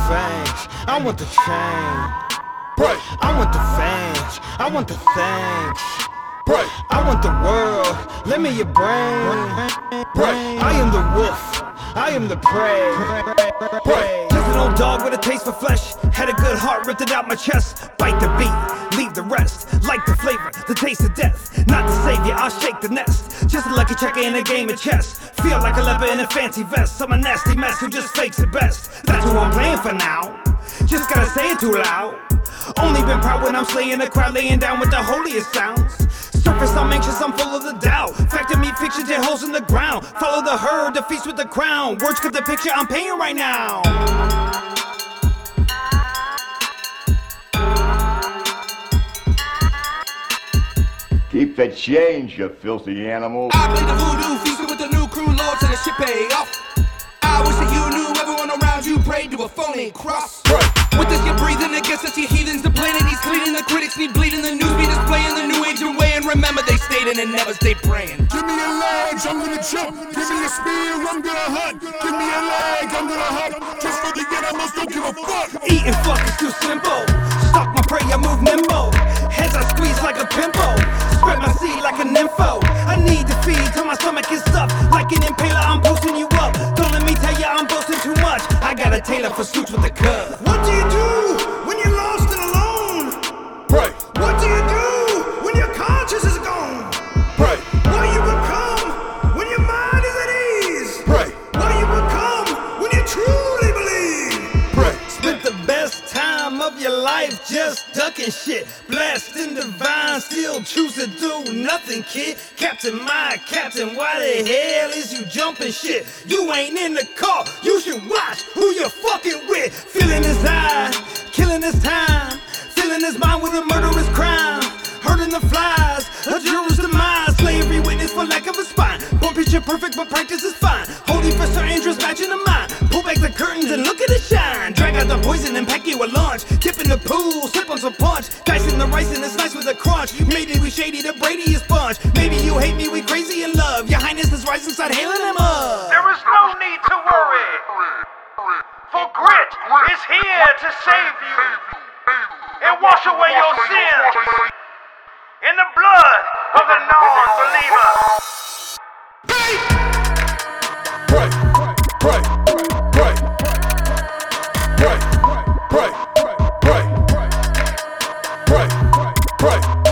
fangs, I want the chain. Pray. I want the fangs, I want the thanks. Pray. I want the world, lend me your brain. Pray. I am the wolf, I am the prey. Pray. Just an old dog with a taste for flesh. Had a good heart, ripped it out my chest. Bite the beat, leave the rest. Like the flavor, the taste of death. Not the savior, I'll shake the nest. Just a lucky checker in a game of chess. Feel like a leopard in a fancy vest. I'm a nasty mess who just fakes it best. That's who I'm playing for now. Just gotta say it too loud. Only been proud when I'm slaying the crowd, laying down with the holiest sounds. Surface, I'm anxious, I'm full of the doubt. Fact of me, fiction, tear holes in the ground. Follow the herd, the feast with the crown. Words cut the picture I'm painting right now. Keep the change, you filthy animal. I play the voodoo, feasting with the new crew, lords and the shit pay off. I wish that you knew everyone around you prayed to a phony cross. With this you're breathing against us, you heathens. The planet needs cleaning, the critics need bleeding. The news be displaying the new age and way. And remember they stayed in and never stayed praying. Give me a leg, I'm gonna jump. Give me a spear, I'm gonna hunt. Give me a leg, I'm gonna hunt. Just for the animals, don't give a fuck. Eat and fuck is too simple. Stalk my prey, I move nimble. Heads I squeeze like a pimple. Spread my seed like a nympho. I need to feed till my stomach is stuffed. Like an impaler, I'm boosting you up. Don't let me tell you I'm boasting too much. I got a tailor for suits with the cut. What do you do when you're lost and alone? Pray. What do you do when your conscience is gone? Pray. What do you become when your mind is at ease? Pray. What do you become when you truly believe? Pray. Spent the best time of your life just ducking shit. Blasting divine, still choose to do nothing, kid. Captain, my captain, why the hell is you jumping shit? You ain't in the car, you should watch who you're fucking with. Feeling his eye, killing his time. Filling his mind with a murderous crime. Hurting the flies, a juror's demise. Slavery witness for lack of a spine. One picture perfect, but practice is fine. Holding for certain interests matching the mind. Pull back the curtains and look at it shine. Drag out the poison and pack you a lunch. Dip in the pool, slip on some punch. Dicing the rice and it's nice with a crunch. Maybe we shady, the Brady is sponge. Maybe you hate me, we crazy in love. Your highness is rising, start hailing him up. There is no need to worry, for grit is here to save you and wash away your sins in the blood of the non-believer. Pray. Pray. Pray. Pray. Pray. Pray. Pray. Pray. Pray.